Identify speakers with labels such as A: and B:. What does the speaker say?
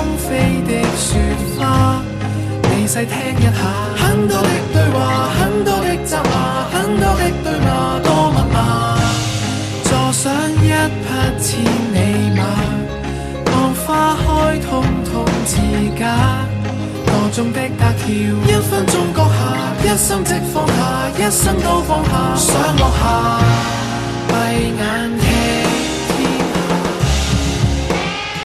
A: 飛的雪花，你細聽一下。很多的對話，很多的責罵，很多的對罵，多密碼。坐上一匹千里馬，看花開，通通似假。個中的搭橋，一分鐘閣下，一心即放下，一生都放下，想落下，閉眼。